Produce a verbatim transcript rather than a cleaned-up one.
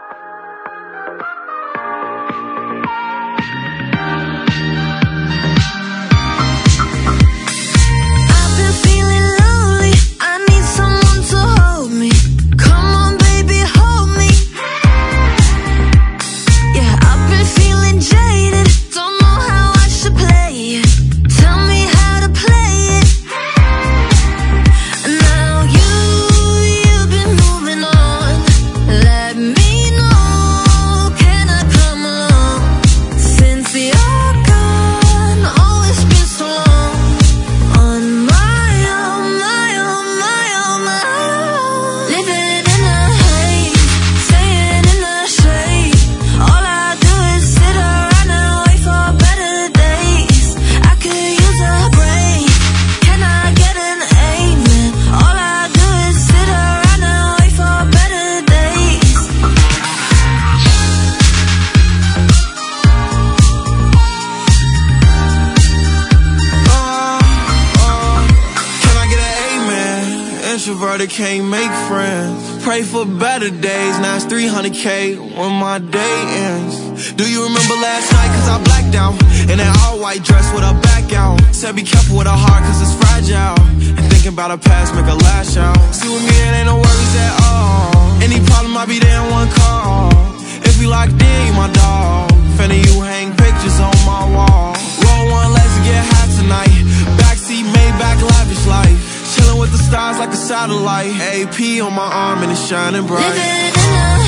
Introverted, can't make friends. Pray for better days, now it's three hundred K when my day ends. Do you remember last night, cause I blacked out in that all-white dress with her back out. Said be careful with her heart, cause it's fragile. And thinking about her past make her lash out. See with me, it ain't no worries at all. Any problem, I'll be there in one call. If we locked in, you my dog. Finna you hang pictures on my wall. Roll one, let's get high tonight. Backseat, Maybach, lavish life. Chillin' with the stars like a satellite. A P on my arm and it's shining bright.